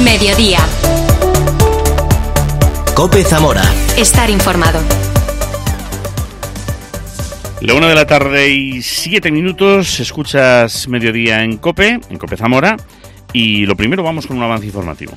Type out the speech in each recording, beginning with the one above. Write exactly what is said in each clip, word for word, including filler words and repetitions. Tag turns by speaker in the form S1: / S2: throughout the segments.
S1: Mediodía.
S2: COPE Zamora.
S1: Estar informado.
S3: La una de la tarde y siete minutos, escuchas Mediodía en COPE, en COPE Zamora, y lo primero vamos con un avance informativo.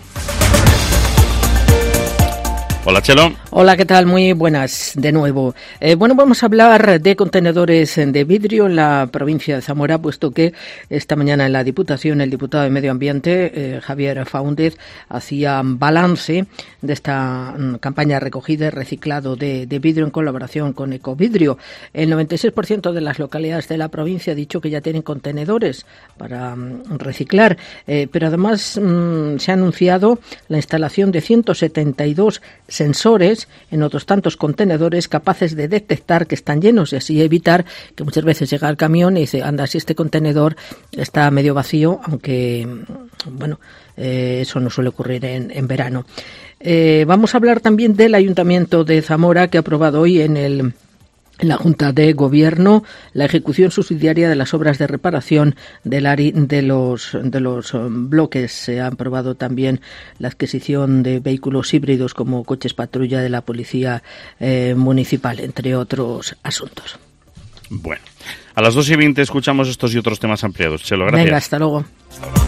S3: Hola, Chelo.
S4: Hola, ¿qué tal? Muy buenas de nuevo. Eh, bueno, vamos a hablar de contenedores de vidrio en la provincia de Zamora, puesto que esta mañana en la Diputación el diputado de Medio Ambiente, eh, Javier Faúndez, hacía balance de esta mm, campaña de recogida y reciclado de, de vidrio en colaboración con Ecovidrio. El noventa y seis por ciento de las localidades de la provincia ha dicho que ya tienen contenedores para mm, reciclar, eh, pero además mm, se ha anunciado la instalación de ciento setenta y dos sensores en otros tantos contenedores capaces de detectar que están llenos y así evitar que muchas veces llega el camión y dice, anda, si este contenedor está medio vacío, aunque, bueno, eh, eso no suele ocurrir en, en verano. Eh, vamos a hablar también del Ayuntamiento de Zamora, que ha aprobado hoy en el En la Junta de Gobierno la ejecución subsidiaria de las obras de reparación del ARI de los de los bloques. Se ha aprobado también la adquisición de vehículos híbridos como coches patrulla de la Policía eh, Municipal, entre otros asuntos.
S3: Bueno, a las dos y veinte escuchamos estos y otros temas ampliados. Chelo, gracias.
S4: Venga, hasta luego.
S3: Hasta luego.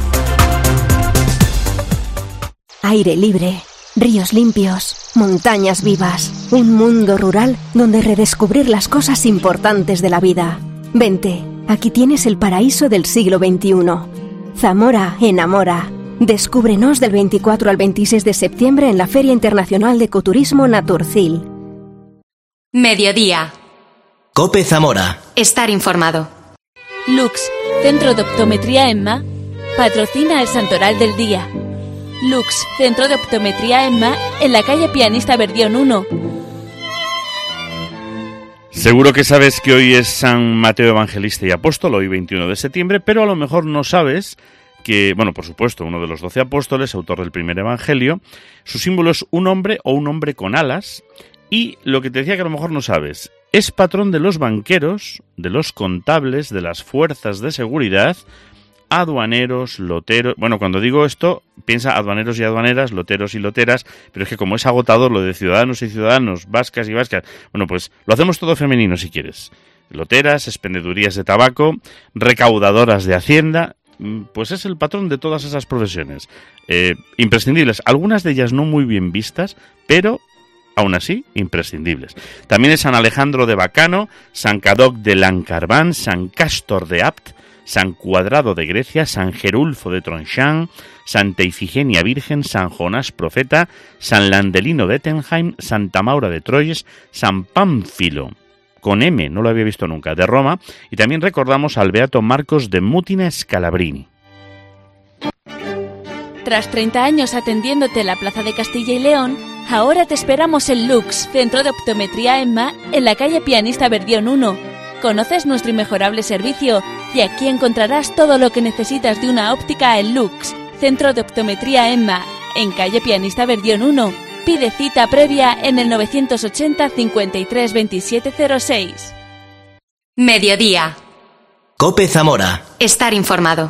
S5: Aire libre. Ríos limpios, montañas vivas, un mundo rural donde redescubrir las cosas importantes de la vida. Vente, aquí tienes el paraíso del siglo veintiuno. Zamora enamora. Descúbrenos del veinticuatro al veintiséis de septiembre en la Feria Internacional de Ecoturismo Naturcil.
S1: Mediodía.
S2: COPE Zamora.
S1: Estar informado.
S6: Lux, Centro de Optometría EMMA, patrocina el Santoral del Día. Lux, Centro de Optometría EMMA, en la calle Pianista Verdión uno.
S3: Seguro que sabes que hoy es San Mateo Evangelista y Apóstol, hoy veintiuno de septiembre, pero a lo mejor no sabes que, bueno, por supuesto, uno de los doce apóstoles, autor del primer evangelio, su símbolo es un hombre o un hombre con alas, y lo que te decía que a lo mejor no sabes, es patrón de los banqueros, de los contables, de las fuerzas de seguridad, aduaneros, loteros... Bueno, cuando digo esto, piensa aduaneros y aduaneras, loteros y loteras, pero es que como es agotador lo de ciudadanos y ciudadanos, vascas y vascas, bueno, pues lo hacemos todo femenino si quieres. Loteras, expendedurías de tabaco, recaudadoras de hacienda, pues es el patrón de todas esas profesiones. Eh, imprescindibles, algunas de ellas no muy bien vistas, pero aún así, imprescindibles. También es San Alejandro de Bacano, San Cadoc de Lancarván, San Castor de Apt, San Cuadrado de Grecia, San Gerulfo de Tronchamps, Santa Ifigenia Virgen, San Jonás Profeta, San Landelino de Ettenheim, Santa Maura de Troyes, San Pánfilo, con M, no lo había visto nunca, de Roma, y también recordamos al beato Marcos de Mutina Scalabrini.
S6: Tras treinta años atendiéndote en la Plaza de Castilla y León, ahora te esperamos en Lux, Centro de Optometría EMMA, en la calle Pianista Verdión uno. Conoces nuestro inmejorable servicio y aquí encontrarás todo lo que necesitas de una óptica en Lux, Centro de Optometría EMMA, en calle Pianista Verdión uno. Pide cita previa en el novecientos ochenta cincuenta y tres veintisiete cero seis.
S1: Mediodía.
S2: COPE Zamora.
S1: Estar informado.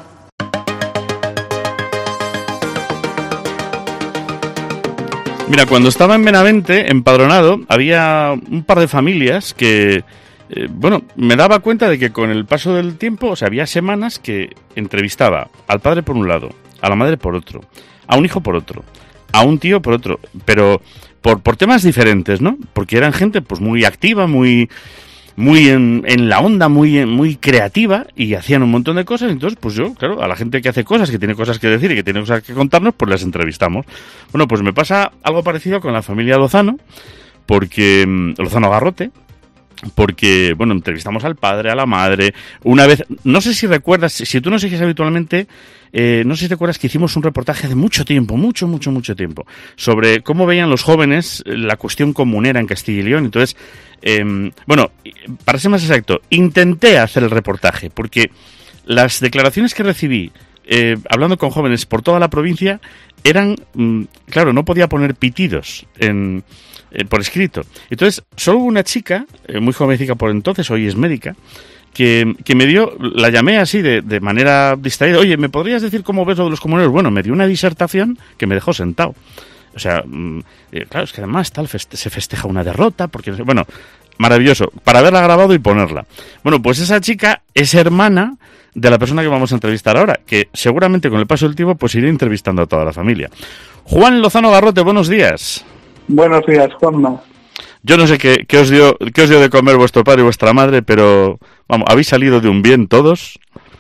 S3: Mira, cuando estaba en Benavente, empadronado, había un par de familias que... Eh, bueno, me daba cuenta de que con el paso del tiempo, o sea, había semanas que entrevistaba al padre por un lado, a la madre por otro, a un hijo por otro, a un tío por otro, pero por, por temas diferentes, ¿no? Porque eran gente pues muy activa, muy muy en, en la onda, muy muy creativa y hacían un montón de cosas. Entonces, pues yo, claro, a la gente que hace cosas, que tiene cosas que decir y que tiene cosas que contarnos, pues las entrevistamos. Bueno, pues me pasa algo parecido con la familia Lozano, porque Lozano Garrote, porque, bueno, entrevistamos al padre, a la madre, una vez, no sé si recuerdas, si tú nos sigues habitualmente, eh, no sé si te acuerdas que hicimos un reportaje hace mucho tiempo, mucho, mucho, mucho tiempo, sobre cómo veían los jóvenes la cuestión comunera en Castilla y León. Entonces, eh, bueno, para ser más exacto, intenté hacer el reportaje, porque las declaraciones que recibí, eh, hablando con jóvenes por toda la provincia, eran, mm, claro, no podía poner pitidos en... Eh, por escrito. Entonces, solo hubo una chica, eh, muy jovencita por entonces, hoy es médica, que, que me dio, la llamé así de, de manera distraída, oye, ¿me podrías decir cómo ves lo de los comuneros? Bueno, me dio una disertación que me dejó sentado. O sea, eh, claro, es que además tal feste- se festeja una derrota, porque, bueno, maravilloso, para haberla grabado y ponerla. Bueno, pues esa chica es hermana de la persona que vamos a entrevistar ahora, que seguramente con el paso del tiempo pues iré entrevistando a toda la familia. Juan Lozano Garrote, buenos días.
S7: Buenos días, Juanma.
S3: Yo no sé qué, qué os dio qué os dio de comer vuestro padre y vuestra madre, pero vamos, habéis salido de un bien todos.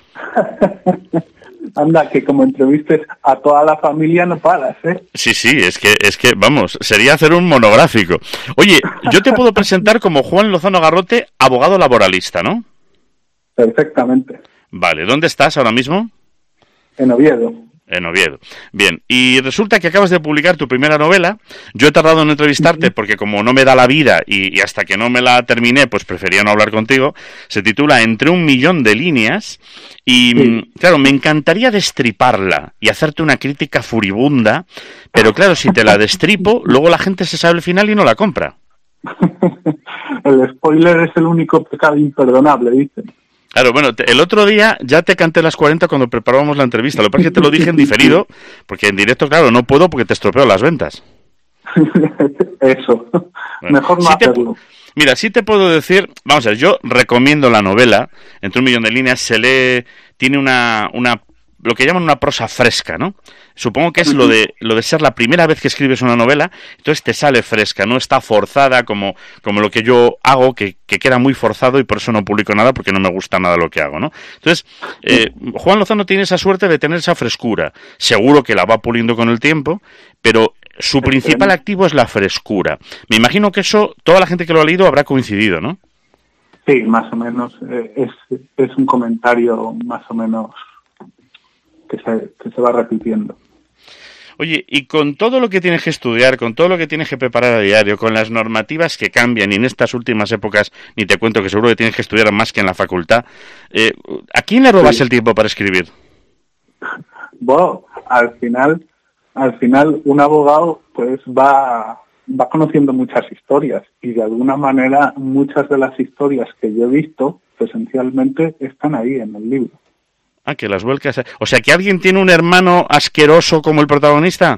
S7: Anda, que como entrevistes a toda la familia no paras, ¿eh?
S3: Sí, sí, es que es que vamos, sería hacer un monográfico. Oye, yo te puedo presentar como Juan Lozano Garrote, abogado laboralista, ¿no?
S7: Perfectamente.
S3: Vale, ¿dónde estás ahora mismo?
S7: En Oviedo.
S3: En Oviedo. Bien, y resulta que acabas de publicar tu primera novela. Yo he tardado en entrevistarte porque como no me da la vida y, y hasta que no me la terminé, pues prefería no hablar contigo. Se titula Entre un millón de líneas y, sí. claro, me encantaría destriparla y hacerte una crítica furibunda, pero claro, si te la destripo, luego la gente se sabe el final y no la compra.
S7: El spoiler es el único pecado imperdonable, dicen.
S3: Claro, bueno, te, el otro día ya te canté las cuarenta cuando preparábamos la entrevista. Lo que pasa es que te lo dije en diferido, porque en directo, claro, no puedo porque te estropeo las ventas.
S7: Eso. Bueno, mejor no
S3: sí
S7: hacerlo.
S3: Te, mira, sí te puedo decir, vamos a ver, yo recomiendo la novela, Entre un millón de líneas, se lee, tiene una, una, lo que llaman una prosa fresca, ¿no? Supongo que es lo de lo de ser la primera vez que escribes una novela, entonces te sale fresca, no está forzada como, como lo que yo hago, que, que queda muy forzado y por eso no publico nada, porque no me gusta nada lo que hago, ¿no? Entonces, eh, Juan Lozano tiene esa suerte de tener esa frescura. Seguro que la va puliendo con el tiempo, pero su principal activo es la frescura. Me imagino que eso, toda la gente que lo ha leído habrá coincidido, ¿no?
S7: Sí, más o menos. Eh, es, es un comentario más o menos que se, que se va repitiendo.
S3: Oye, y con todo lo que tienes que estudiar, con todo lo que tienes que preparar a diario, con las normativas que cambian, y en estas últimas épocas, ni te cuento que seguro que tienes que estudiar más que en la facultad, eh, ¿a quién le robas sí. el tiempo para escribir?
S7: Bueno, al final, al final un abogado pues va, va conociendo muchas historias, y de alguna manera muchas de las historias que yo he visto, esencialmente, están ahí en el libro.
S3: Ah, que las vuelcas... O sea, ¿que alguien tiene un hermano asqueroso como el protagonista?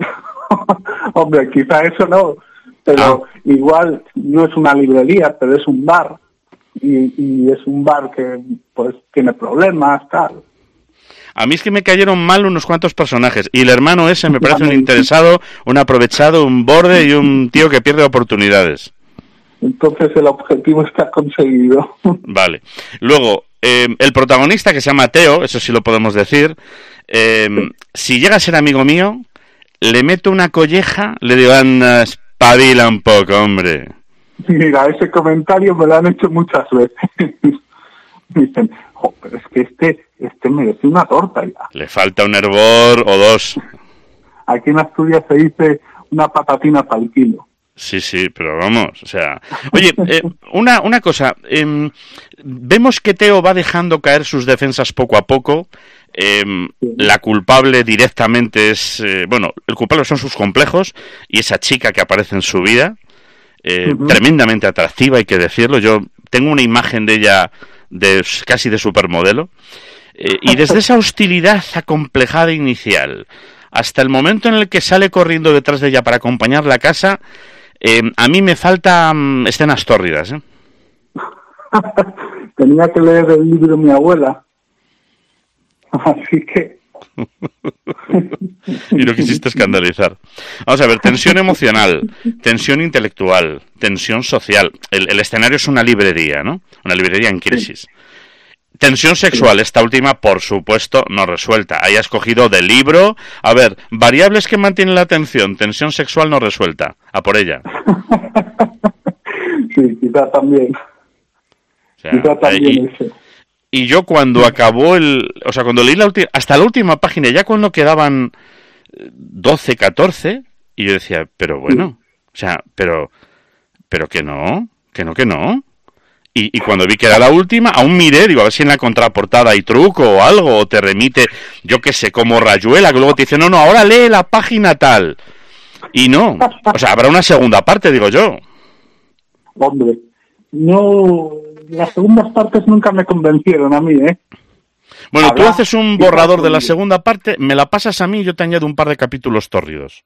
S7: Hombre, quizá eso no, pero ah. igual no es una librería, pero es un bar, y, y es un bar que pues tiene problemas, tal.
S3: A mí es que me cayeron mal unos cuantos personajes, y el hermano ese me parece un interesado, un aprovechado, un borde y un tío que pierde oportunidades.
S7: Entonces el objetivo está conseguido. Vale.
S3: Luego... Eh, el protagonista, que se llama Teo, eso sí lo podemos decir, eh, sí. si llega a ser amigo mío, le meto una colleja, le digo, anda, espabila un poco, hombre.
S7: Mira, ese comentario me lo han hecho muchas veces. Dicen, oh, pero es que este, este merece una torta ya.
S3: Le falta un hervor o dos.
S7: Aquí en Asturias se dice una patatina para el kilo.
S3: Sí, sí, pero vamos, o sea... Oye, eh, una, una cosa, eh, vemos que Teo va dejando caer sus defensas poco a poco, eh, sí. La culpable directamente es... Eh, bueno, el culpable son sus complejos y esa chica que aparece en su vida, eh, uh-huh. tremendamente atractiva, hay que decirlo. Yo tengo una imagen de ella de casi de supermodelo, eh, y desde esa hostilidad acomplejada inicial hasta el momento en el que sale corriendo detrás de ella para acompañarla a casa... Eh, a mí me faltan escenas tórridas, ¿eh?
S7: Tenía que leer el libro de mi abuela. Así que...
S3: Y no quisiste escandalizar. Vamos a ver, tensión emocional, tensión intelectual, tensión social. El, el escenario es una librería, ¿no? Una librería en crisis. Sí. Tensión sexual, esta última, por supuesto, no resuelta. Ahí has cogido del libro. A ver, variables que mantienen la atención. Tensión sexual no resuelta. A por ella.
S7: Sí, quizá también.
S3: O sea,
S7: quizá también
S3: y,
S7: eso.
S3: Y yo cuando acabó el... O sea, cuando leí la última... Hasta la última página, ya cuando quedaban doce, catorce, y yo decía, pero bueno, o sea, pero... Pero que no, que no, que no... Y, y cuando vi que era la última, aún miré, digo, a ver si en la contraportada hay truco o algo, o te remite, yo qué sé, como Rayuela, que luego te dice, no, no, ahora lee la página tal. Y no, o sea, habrá una segunda parte, digo yo.
S7: Hombre, no, las segundas partes nunca me convencieron a mí, ¿eh?
S3: Bueno,
S7: Habrá,
S3: tú haces un borrador de la segunda parte, me la pasas a mí y yo te añado un par de capítulos tórridos.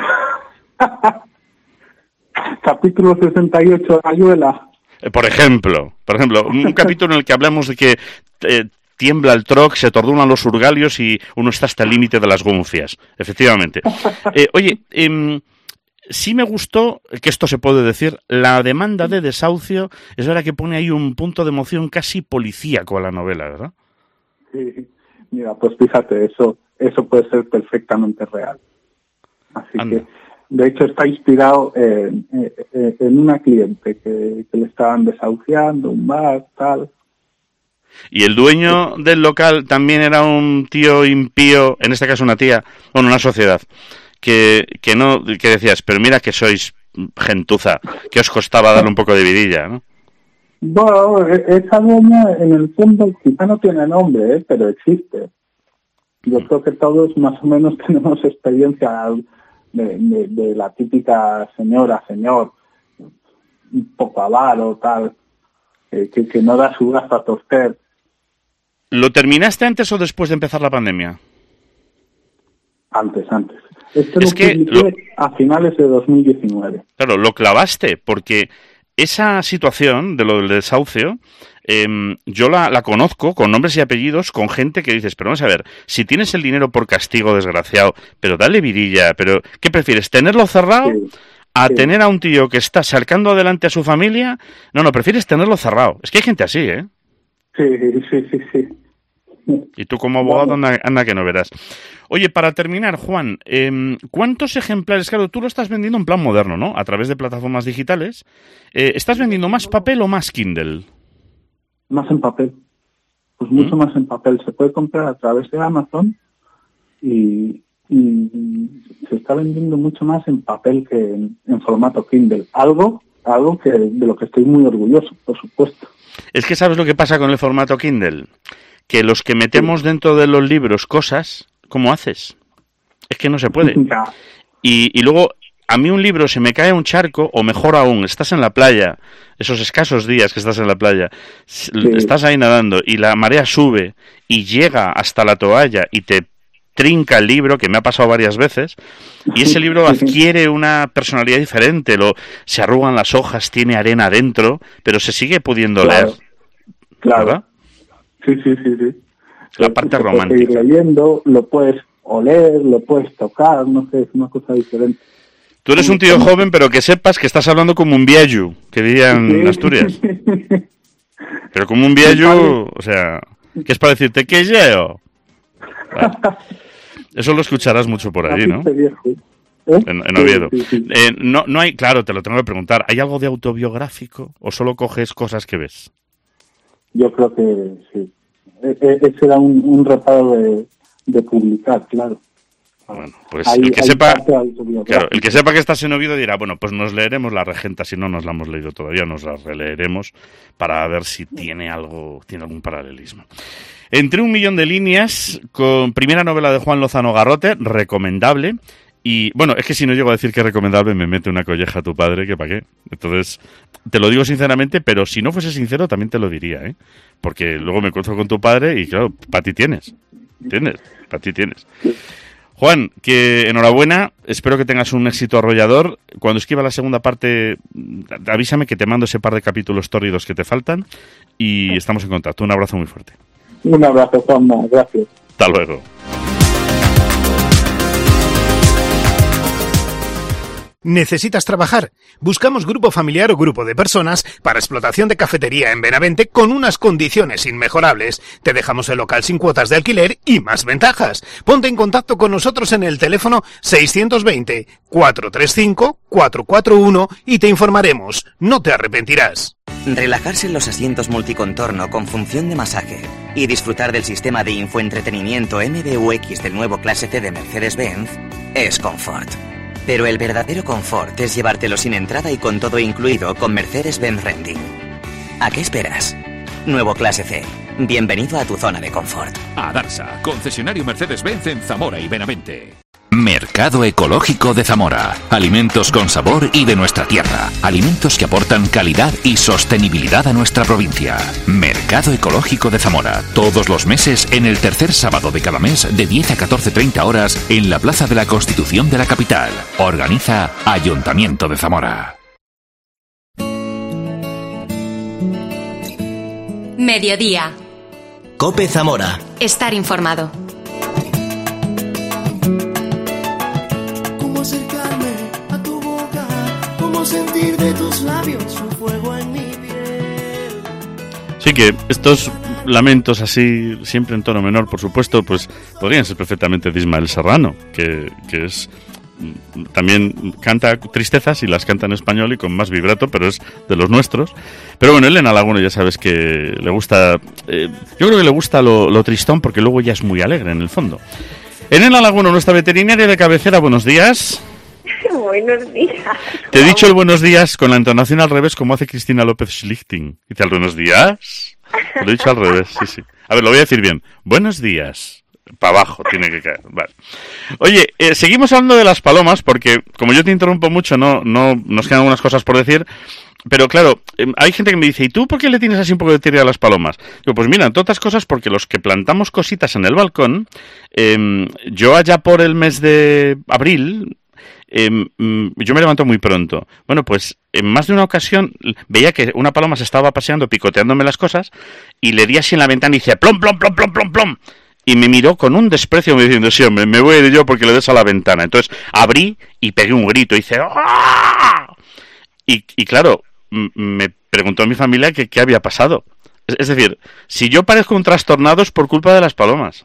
S7: Capítulo sesenta y ocho, Rayuela.
S3: Eh, por ejemplo, por ejemplo, un capítulo en el que hablamos de que eh, tiembla el troc, se tordulan los urgalios y uno está hasta el límite de las gonfias, efectivamente. Eh, oye, eh, sí me gustó, que esto se puede decir, la demanda de desahucio, es verdad que pone ahí un punto de emoción casi policíaco a la novela, ¿verdad?
S7: Sí, mira, pues fíjate, eso eso puede ser perfectamente real. Así Anda. que, de hecho, está inspirado en, en, en una cliente que, que le estaban desahuciando, un bar, tal.
S3: ¿Y el dueño del local también era un tío impío, en este caso una tía, bueno, una sociedad, que, que no, que decías, pero mira que sois gentuza, que os costaba darle un poco de vidilla, ¿no?
S7: Bueno, esa dueña en el fondo quizá no tiene nombre, ¿eh? Pero existe. Yo creo que todos más o menos tenemos experiencia de, de, de la típica señora, señor, un poco avaro, tal, eh, que, que no da su gasto a torcer.
S3: ¿Lo terminaste antes o después de empezar la pandemia?
S7: Antes, antes. Esto
S3: es
S7: lo
S3: que lo...
S7: a finales de dos mil diecinueve.
S3: Claro, lo clavaste, porque esa situación de lo del desahucio, eh, yo la, la conozco con nombres y apellidos, con gente que dices, pero vamos a ver, si tienes el dinero por castigo, desgraciado, pero dale virilla, pero ¿qué prefieres? ¿Tenerlo cerrado sí, a sí. tener a un tío que está sacando adelante a su familia? No, no, prefieres tenerlo cerrado. Es que hay gente así, ¿eh?
S7: Sí, sí, sí, sí.
S3: Y tú como abogado anda, anda que no verás. Oye, para terminar, Juan, eh, ¿cuántos ejemplares? Claro, tú lo estás vendiendo en plan moderno, ¿no? A través de plataformas digitales. Eh, ¿Estás vendiendo más papel o más Kindle?
S7: Más en papel. Pues mucho ¿Mm? más en papel. Se puede comprar a través de Amazon y, y se está vendiendo mucho más en papel que en, en formato Kindle. Algo, algo que de lo que estoy muy orgulloso, por supuesto.
S3: Es que ¿sabes lo que pasa con el formato Kindle? Que los que metemos dentro de los libros cosas, ¿cómo haces? Es que no se puede. Y, y luego, a mí un libro se me cae a un charco, o mejor aún, estás en la playa, esos escasos días que estás en la playa, sí. estás ahí nadando y la marea sube y llega hasta la toalla y te trinca el libro, que me ha pasado varias veces, y ese libro adquiere una personalidad diferente, lo, se arrugan las hojas, tiene arena dentro, pero se sigue pudiendo
S7: claro.
S3: leer.
S7: Claro.
S3: ¿Verdad?
S7: Sí, sí, sí, sí.
S3: La parte
S7: lo
S3: romántica.
S7: Puedes ir leyendo, lo puedes oler, lo puedes tocar, no sé, es una cosa diferente.
S3: Tú eres un tío joven, pero que sepas que estás hablando como un viejo, que dirían en Asturias. Pero como un viejo, o sea, que es para decirte que yo. Vale. Eso lo escucharás mucho por ahí, ¿no?
S7: ¿Eh?
S3: En, en Oviedo.
S7: Sí, sí, sí.
S3: Eh, no, no hay, claro, te lo tengo que preguntar. ¿Hay algo de autobiográfico o solo coges cosas que ves?
S7: Yo creo que sí. Ese era un, un reparo de, de publicar, claro.
S3: Bueno, pues
S7: hay,
S3: el que sepa, claro, el que sepa que estás en Oviedo dirá, bueno, pues nos leeremos La Regenta, si no nos la hemos leído todavía, nos la releeremos para ver si tiene algo, tiene algún paralelismo. Entre un millón de líneas, con primera novela de Juan Lozano Garrote, recomendable. Y bueno, es que si no llego a decir que es recomendable, me mete una colleja a tu padre, que para qué. Entonces, te lo digo sinceramente, pero si no fuese sincero, también te lo diría, ¿eh? Porque luego me encuentro con tu padre y claro, para ti tienes. ¿Tienes? Para ti tienes. Juan, que enhorabuena, espero que tengas un éxito arrollador. Cuando escriba la segunda parte, avísame que te mando ese par de capítulos tórridos que te faltan y estamos en contacto. Un abrazo muy fuerte.
S7: Un abrazo, Juanma, gracias.
S3: Hasta luego.
S8: ¿Necesitas trabajar? Buscamos grupo familiar o grupo de personas para explotación de cafetería en Benavente con unas condiciones inmejorables. Te dejamos el local sin cuotas de alquiler y más ventajas. Ponte en contacto con nosotros en el teléfono seiscientos veinte, cuatrocientos treinta y cinco, cuatrocientos cuarenta y uno y te informaremos. No te arrepentirás.
S9: Relajarse en los asientos multicontorno con función de masaje y disfrutar del sistema de infoentretenimiento M B U X del nuevo Clase C de Mercedes-Benz es confort. Pero el verdadero confort es llevártelo sin entrada y con todo incluido con Mercedes-Benz Renting. ¿A qué esperas? Nuevo Clase C. Bienvenido a tu zona de confort.
S10: A Darsa, concesionario Mercedes-Benz en Zamora y Benavente. Mercado Ecológico de Zamora. Alimentos con sabor y de nuestra tierra. Alimentos que aportan calidad y sostenibilidad a nuestra provincia. Mercado Ecológico de Zamora. Todos los meses en el tercer sábado de cada mes de diez a catorce treinta horas en la Plaza de la Constitución de la capital. Organiza Ayuntamiento de Zamora.
S1: Mediodía.
S2: COPE Zamora.
S1: Estar informado.
S11: Cómo acercarme a tu boca, cómo sentir de tus labios un fuego en mi piel.
S3: Sí que estos lamentos así, siempre en tono menor, por supuesto, pues podrían ser perfectamente de Ismael Serrano, que, que es... también canta tristezas y las canta en español y con más vibrato, pero es de los nuestros. Pero bueno, Elena Laguno ya sabes que le gusta, eh, yo creo que le gusta lo, lo tristón, porque luego ya es muy alegre en el fondo. Elena Laguno, nuestra veterinaria de cabecera, buenos días.
S12: Buenos días.
S3: Te he dicho el buenos días con la entonación al revés, como hace Cristina López Schlichting. Dice el buenos días. Lo he dicho al revés, sí, sí. A ver, lo voy a decir bien. Buenos días. Para abajo tiene que caer. Vale. Oye, eh, seguimos hablando de las palomas, porque como yo te interrumpo mucho, no, no nos quedan algunas cosas por decir. Pero claro, eh, hay gente que me dice, ¿y tú por qué le tienes así un poco de tirria a las palomas? Digo, pues mira, entre otras cosas, porque los que plantamos cositas en el balcón, eh, yo allá por el mes de abril, eh, yo me levanto muy pronto. Bueno, pues en más de una ocasión veía que una paloma se estaba paseando, picoteándome las cosas, y le di así en la ventana y dice, plom, plom, plom, plom, plom, plom. Y me miró con un desprecio me diciendo, sí, hombre, me voy a ir yo porque le des a la ventana. Entonces abrí y pegué un grito y hice, ¡ah! Y, y claro, m- me preguntó mi familia que qué había pasado. Es, es decir, si yo parezco un trastornado es por culpa de las palomas.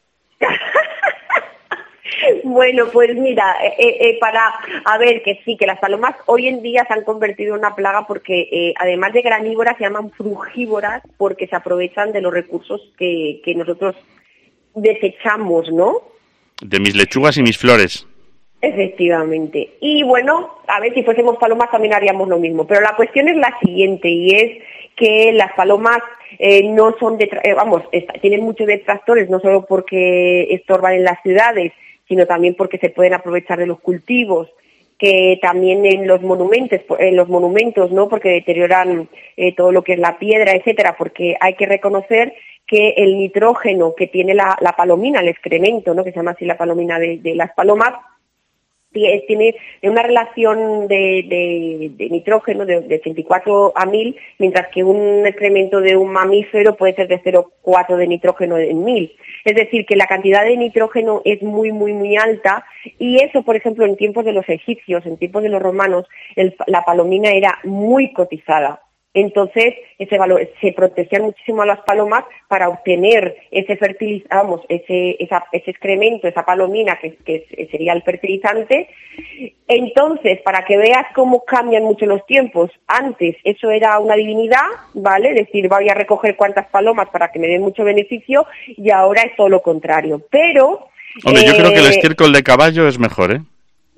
S12: Bueno, pues mira, eh, eh, para, a ver, que sí, que las palomas hoy en día se han convertido en una plaga porque eh, además de granívoras se llaman frugívoras porque se aprovechan de los recursos que, que nosotros desechamos, ¿no?
S3: De mis lechugas y mis flores.
S12: Efectivamente. Y bueno, a ver, si fuésemos palomas también haríamos lo mismo. Pero la cuestión es la siguiente, y es que las palomas eh, no son, detra- eh, vamos, est- tienen muchos detractores, no solo porque estorban en las ciudades, sino también porque se pueden aprovechar de los cultivos, que también en los monumentos, en los monumentos, ¿no? Porque deterioran eh, todo lo que es la piedra, etcétera, porque hay que reconocer que el nitrógeno que tiene la, la palomina, el excremento, ¿no? Que se llama así la palomina de, de las palomas, tiene una relación de, de, de nitrógeno de, de ochenta y cuatro a mil, mientras que un excremento de un mamífero puede ser de cero coma cuatro de nitrógeno en mil. Es decir, que la cantidad de nitrógeno es muy, muy, muy alta, y eso, por ejemplo, en tiempos de los egipcios, en tiempos de los romanos, el, la palomina era muy cotizada. Entonces, ese valor, se protegían muchísimo a las palomas para obtener ese fertilizamos, ese, esa, ese excremento, esa palomina que, que sería el fertilizante. Entonces, para que veas cómo cambian mucho los tiempos, antes eso era una divinidad, ¿vale? Es decir, voy a recoger cuantas palomas para que me den mucho beneficio, y ahora es todo lo contrario. Pero...
S3: Hombre,
S12: eh,
S3: yo creo que el estiércol de caballo es mejor, ¿eh?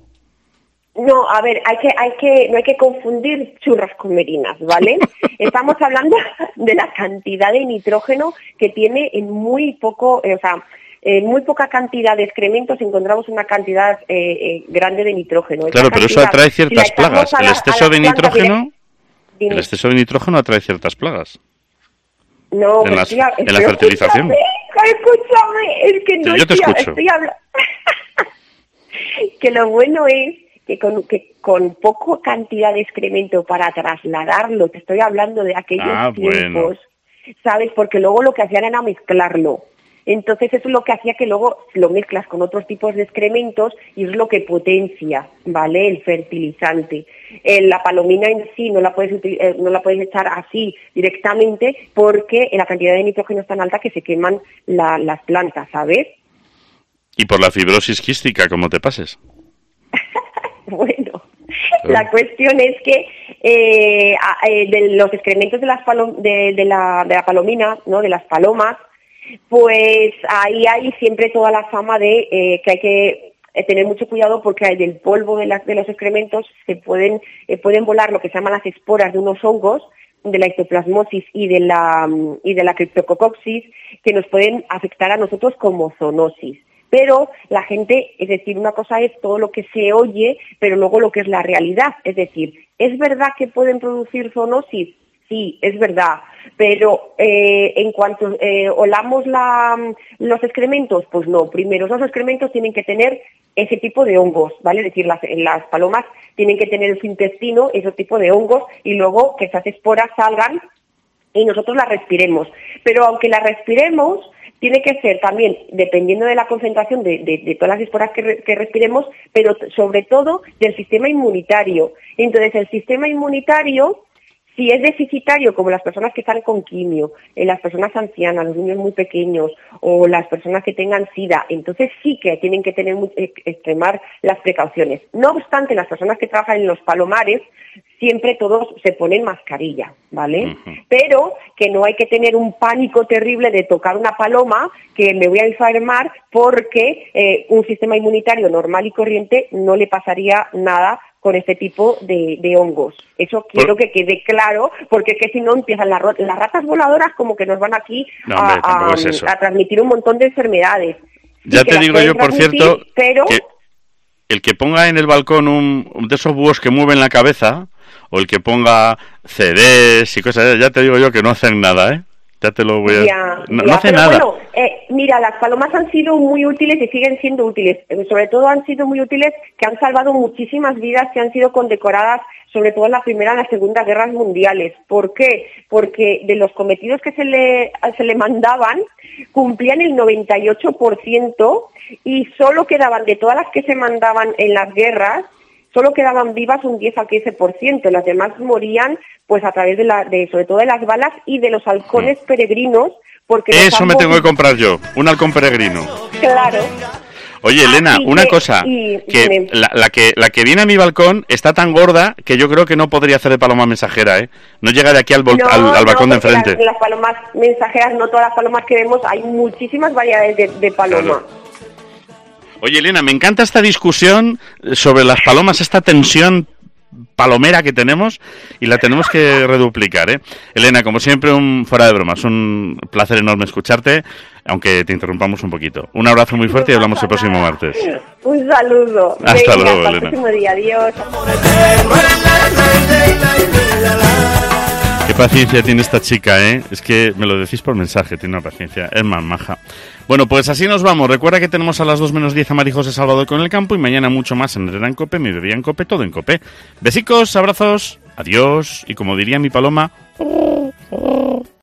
S12: No, a ver, hay que, hay que, no hay que confundir churras con merinas, ¿vale? Estamos hablando de la cantidad de nitrógeno que tiene en muy poco, eh, o sea, en muy poca cantidad de excrementos encontramos una cantidad eh, eh, grande de nitrógeno.
S3: Claro,
S12: Esa
S3: pero eso
S12: cantidad,
S3: atrae
S12: si
S3: ciertas
S12: la echamos
S3: plagas.
S12: a la-
S3: El exceso
S12: a la
S3: de
S12: planta
S3: nitrógeno,
S12: direct-
S3: el exceso de nitrógeno atrae ciertas plagas.
S12: No,
S3: en
S12: pero
S3: las-
S12: tía,
S3: en la
S12: pero
S3: fertilización.
S12: Escúchame, escúchame, es que no
S3: Yo te
S12: tía,
S3: escucho.
S12: estoy hablando. Que lo bueno es que con, que con poco cantidad de excremento para trasladarlo, te estoy hablando de aquellos
S3: Ah,
S12: tiempos,
S3: bueno.
S12: ¿sabes? Porque luego lo que hacían era mezclarlo. Entonces eso es lo que hacía que luego lo mezclas con otros tipos de excrementos y es lo que potencia, ¿vale? El fertilizante. Eh, la palomina en sí no la puedes util- eh, no la puedes echar así directamente porque la cantidad de nitrógeno es tan alta que se queman la- las plantas, ¿sabes?
S3: Y por la fibrosis quística, como te pases.
S12: Bueno, la cuestión es que eh, a- eh, de los excrementos de, las palo- de, de la, de la palomina, ¿no? De las palomas, pues ahí hay siempre toda la fama de eh, que hay que eh, tener mucho cuidado porque hay del polvo de, las, de los excrementos se pueden eh, pueden volar lo que se llaman las esporas de unos hongos, de la histoplasmosis y de la y de la criptococcus, que nos pueden afectar a nosotros como zoonosis. Pero la gente, es decir, una cosa es todo lo que se oye, pero luego lo que es la realidad. Es decir, ¿es verdad que pueden producir zoonosis? Sí, es verdad, pero eh, en cuanto eh, olamos la, los excrementos, pues no. Primero, los excrementos tienen que tener ese tipo de hongos, ¿vale? Es decir, las, las palomas tienen que tener en su intestino ese tipo de hongos y luego que esas esporas salgan y nosotros las respiremos. Pero aunque las respiremos, tiene que ser también, dependiendo de la concentración de, de, de todas las esporas que, re, que respiremos, pero sobre todo del sistema inmunitario. Entonces, el sistema inmunitario, si es deficitario, como las personas que están con quimio, eh, las personas ancianas, los niños muy pequeños o las personas que tengan SIDA, entonces sí que tienen que tener eh, extremar las precauciones. No obstante, las personas que trabajan en los palomares, siempre todos se ponen mascarilla, ¿vale? Uh-huh. Pero que no hay que tener un pánico terrible de tocar una paloma, que me voy a enfermar porque eh, un sistema inmunitario normal y corriente no le pasaría nada con este tipo de, de hongos. Eso quiero que quede claro, porque es que si no empiezan las, las ratas voladoras como que nos van aquí
S3: no, hombre,
S12: a, a,
S3: es
S12: a transmitir un montón de enfermedades.
S3: Ya te digo yo, por cierto,
S12: pero...
S3: que el que ponga en el balcón un, un de esos búhos que mueven la cabeza, o el que ponga C Ds y cosas, ya te digo yo que no hacen nada, ¿eh? Ya te lo voy a...
S12: Ya,
S3: no,
S12: ya,
S3: no hace
S12: pero
S3: nada.
S12: Bueno, eh, mira, las palomas han sido muy útiles y siguen siendo útiles. Sobre todo han sido muy útiles, que han salvado muchísimas vidas, que han sido condecoradas, sobre todo en la Primera y la Segunda Guerras Mundiales. ¿Por qué? Porque de los cometidos que se le, se le mandaban, cumplían el noventa y ocho por ciento y solo quedaban, de todas las que se mandaban en las guerras, solo quedaban vivas un diez al quince por ciento, las demás morían pues a través de, la, de sobre todo de las balas y de los halcones mm. peregrinos. Porque
S3: Eso me tengo que comprar yo, un halcón peregrino.
S12: Claro.
S3: Oye, Elena,
S12: Así
S3: una
S12: que,
S3: cosa,
S12: y,
S3: que la, la que la que viene a mi balcón está tan gorda que yo creo que no podría hacer de paloma mensajera, ¿eh? No llega de aquí al,
S12: no,
S3: al, al
S12: no,
S3: balcón de enfrente.
S12: Las, las palomas mensajeras, no todas las palomas que vemos, hay muchísimas variedades de, de paloma.
S3: Claro. Oye, Elena, me encanta esta discusión sobre las palomas, esta tensión palomera que tenemos y la tenemos que reduplicar, ¿eh? Elena, como siempre, un fuera de bromas, un placer enorme escucharte, aunque te interrumpamos un poquito. Un abrazo muy fuerte y hablamos el próximo martes.
S12: Un saludo.
S3: Hasta
S12: Venga,
S3: luego,
S12: hasta
S3: Elena.
S12: el próximo día. Adiós.
S3: Qué paciencia tiene esta chica, ¿eh? Es que me lo decís por mensaje, tiene una paciencia, es más maja. Bueno, pues así nos vamos. Recuerda que tenemos a las dos menos diez a María José Salvador con el campo y mañana mucho más en Herrera en Cope, Mediodía en Cope, todo en Cope. Besicos, abrazos, adiós y como diría mi paloma...